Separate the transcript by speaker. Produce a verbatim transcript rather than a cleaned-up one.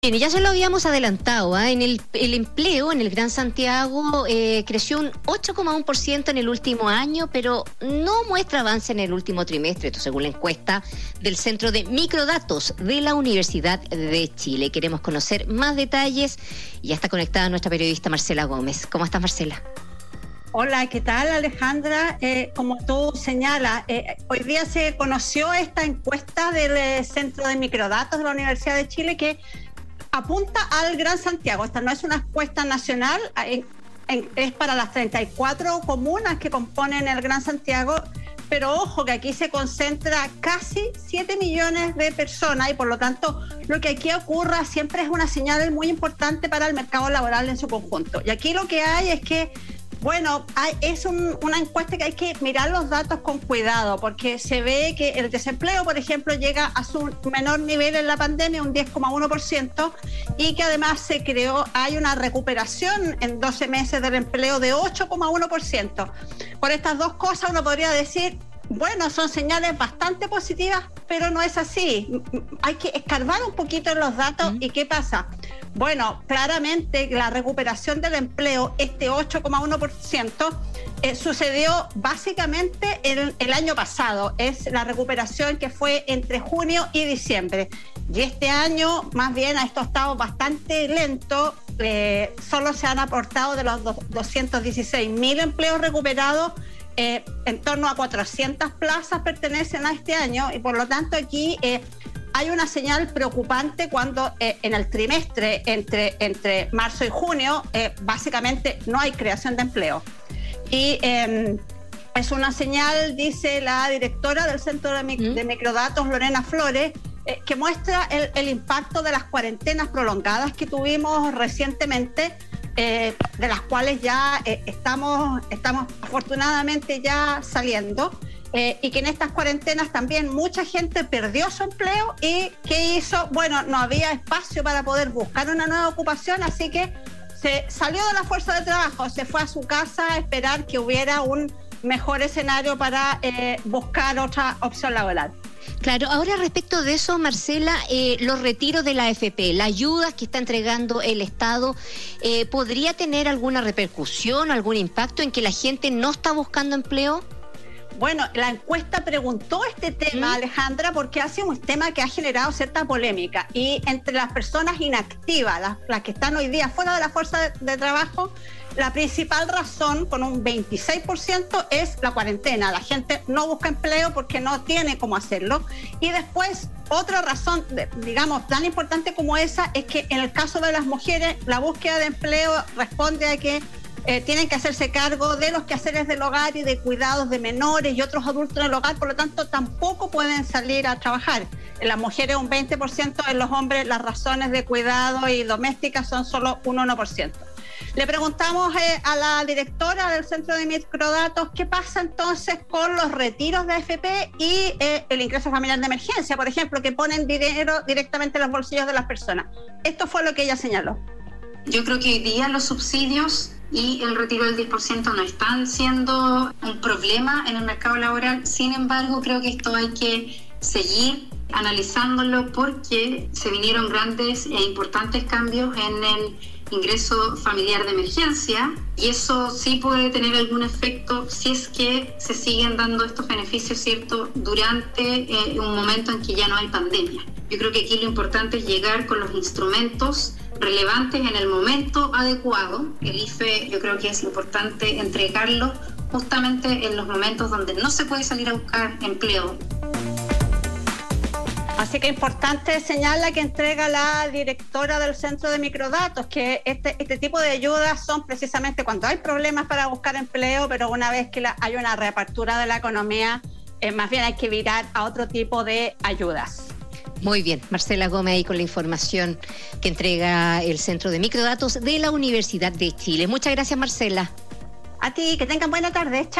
Speaker 1: Bien, ya se lo habíamos adelantado, ¿eh? En el, el empleo en el Gran Santiago eh, creció un ocho coma uno por ciento en el último año, pero no muestra avance en el último trimestre, esto según la encuesta del Centro de Microdatos de la Universidad de Chile. Queremos conocer más detalles y ya está conectada nuestra periodista Marcela Gómez. ¿Cómo estás, Marcela?
Speaker 2: Hola, ¿qué tal, Alejandra? Eh, como tú señalas, eh, hoy día se conoció esta encuesta del eh, Centro de Microdatos de la Universidad de Chile que apunta al Gran Santiago. Esta no es una encuesta nacional, en, en, es para las treinta y cuatro comunas que componen el Gran Santiago, pero ojo que aquí se concentra casi siete millones de personas y por lo tanto lo que aquí ocurra siempre es una señal muy importante para el mercado laboral en su conjunto. Y aquí lo que hay es que Bueno, hay, es un, una encuesta que hay que mirar los datos con cuidado porque se ve que el desempleo, por ejemplo, llega a su menor nivel en la pandemia, un diez coma uno por ciento, y que además se creó, hay una recuperación en doce meses del empleo de ocho coma uno por ciento. Por estas dos cosas uno podría decir, bueno, son señales bastante positivas, pero no es así. Hay que escarbar un poquito en los datos. ¿Y qué pasa? Bueno, claramente la recuperación del empleo, este ocho coma uno por ciento, eh, sucedió básicamente el, el año pasado. Es la recuperación que fue entre junio y diciembre. Y este año, más bien, esto ha estado bastante lento. Eh, solo se han aportado de los doscientos dieciséis mil empleos recuperados. Eh, en torno a cuatrocientas plazas pertenecen a este año y por lo tanto aquí eh, hay una señal preocupante cuando eh, en el trimestre entre, entre marzo y junio eh, básicamente no hay creación de empleo. Y eh, es una señal, dice la directora del Centro de, Mic- de Microdatos, Lorena Flores, eh, que muestra el, el impacto de las cuarentenas prolongadas que tuvimos recientemente, Eh, de las cuales ya eh, estamos, estamos afortunadamente ya saliendo, eh, y que en estas cuarentenas también mucha gente perdió su empleo y ¿qué hizo? Bueno, no había espacio para poder buscar una nueva ocupación, así que se salió de la fuerza de trabajo, se fue a su casa a esperar que hubiera un mejor escenario para eh, buscar otra opción laboral.
Speaker 1: Claro, ahora respecto de eso, Marcela, eh, los retiros de la A F P, las ayudas que está entregando el Estado, eh, ¿podría tener alguna repercusión, algún impacto en que la gente no está buscando empleo?
Speaker 2: Bueno, la encuesta preguntó este tema, ¿Mm? Alejandra, porque ha sido un tema que ha generado cierta polémica y entre las personas inactivas, las, las que están hoy día fuera de la fuerza de, de trabajo, la principal razón, con un veintiséis por ciento, es la cuarentena. La gente no busca empleo porque no tiene cómo hacerlo. Y después, otra razón, digamos, tan importante como esa, es que en el caso de las mujeres, la búsqueda de empleo responde a que eh, tienen que hacerse cargo de los quehaceres del hogar y de cuidados de menores y otros adultos en el hogar, por lo tanto, tampoco pueden salir a trabajar. En las mujeres un veinte por ciento, en los hombres las razones de cuidado y domésticas son solo un uno por ciento. Le preguntamos eh, a la directora del Centro de Microdatos qué pasa entonces con los retiros de A F P y eh, el ingreso familiar de emergencia, por ejemplo, que ponen dinero directamente en los bolsillos de las personas. Esto fue lo que ella señaló.
Speaker 3: Yo creo que hoy día los subsidios y el retiro del diez por ciento no están siendo un problema en el mercado laboral. Sin embargo, creo que esto hay que seguir analizándolo porque se vinieron grandes e importantes cambios en el ingreso familiar de emergencia y eso sí puede tener algún efecto si es que se siguen dando estos beneficios, ¿cierto?, durante eh, un momento en que ya no hay pandemia. Yo creo que aquí lo importante es llegar con los instrumentos relevantes en el momento adecuado. El I F E yo creo que es importante entregarlo justamente en los momentos donde no se puede salir a buscar empleo.
Speaker 2: Así que importante señala que entrega la directora del Centro de Microdatos, que este, este tipo de ayudas son precisamente cuando hay problemas para buscar empleo, pero una vez que la, hay una reapertura de la economía, eh, más bien hay que virar a otro tipo de ayudas.
Speaker 1: Muy bien, Marcela Gómez ahí con la información que entrega el Centro de Microdatos de la Universidad de Chile. Muchas gracias, Marcela.
Speaker 2: A ti, que tengan buena tarde. Chao.